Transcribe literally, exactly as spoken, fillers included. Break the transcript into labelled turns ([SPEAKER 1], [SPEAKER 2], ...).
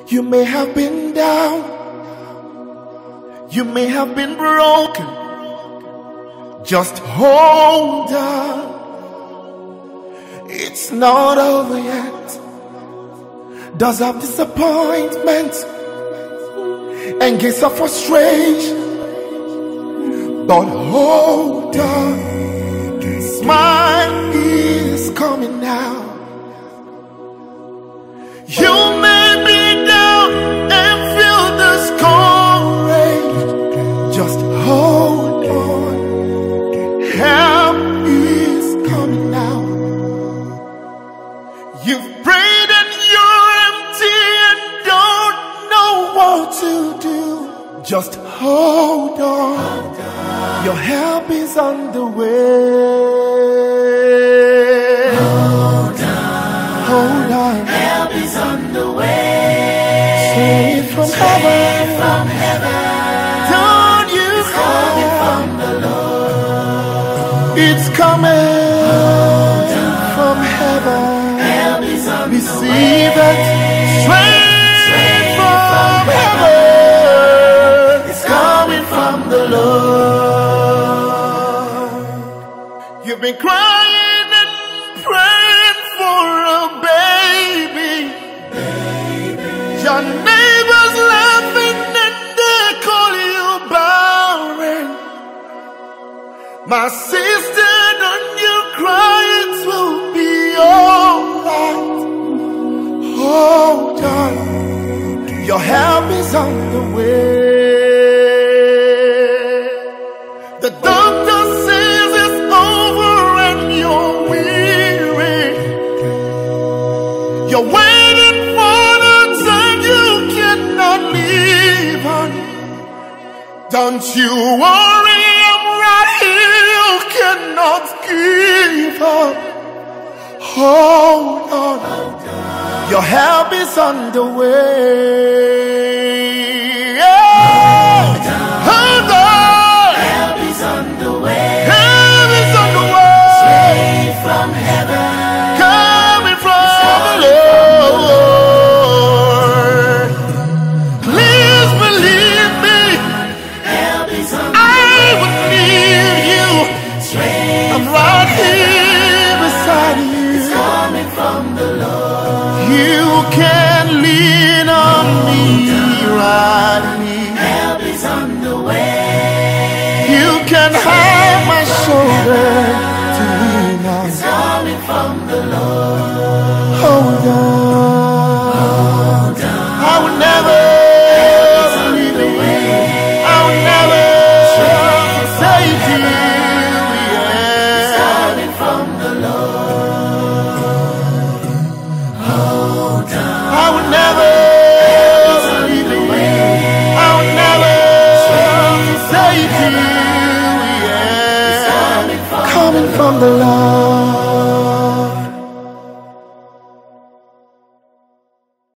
[SPEAKER 1] You may have been down, you may have been broken. Just hold on, it's not over yet. Does have disappointment and gates of frustration, but hold on, smile is coming now. You may be down and feel discouraged. Just hold on, help is coming now. You've prayed and you're empty and don't know what to do. Just hold on, your help is on the way.
[SPEAKER 2] Hold on,
[SPEAKER 1] hold on,
[SPEAKER 2] help is on the way.
[SPEAKER 1] Straight from heaven,
[SPEAKER 2] from heaven.
[SPEAKER 1] Don't you
[SPEAKER 2] it's coming from the Lord.
[SPEAKER 1] It's coming
[SPEAKER 2] hold on,
[SPEAKER 1] from heaven.
[SPEAKER 2] Help is on
[SPEAKER 1] Receive
[SPEAKER 2] the way.
[SPEAKER 1] it straight, straight from, from heaven.
[SPEAKER 2] heaven. It's coming from the Lord.
[SPEAKER 1] You've been crying and praying for a baby.
[SPEAKER 2] Baby.
[SPEAKER 1] Your neighbors laughing and they call you barren. My sister, don't you cry, it will be alright. Hold on, your help is on the way. The doctor says it's over and you're weary. You're waiting for the time you cannot leave on. Don't you worry, I'm right here. You cannot give up. Hold on, your help is on the way.
[SPEAKER 2] Hold on,
[SPEAKER 1] hold on,
[SPEAKER 2] help is on the way.
[SPEAKER 1] Help is on the way.
[SPEAKER 2] Straight from heaven,
[SPEAKER 1] coming from the Lord. Please believe me,
[SPEAKER 2] help is on the
[SPEAKER 1] I would need you.
[SPEAKER 2] Straight
[SPEAKER 1] I'm right here beside you.
[SPEAKER 2] It's coming from the Lord.
[SPEAKER 1] You can lean on me right here.
[SPEAKER 2] Help is on the way.
[SPEAKER 1] You can hold my shoulder.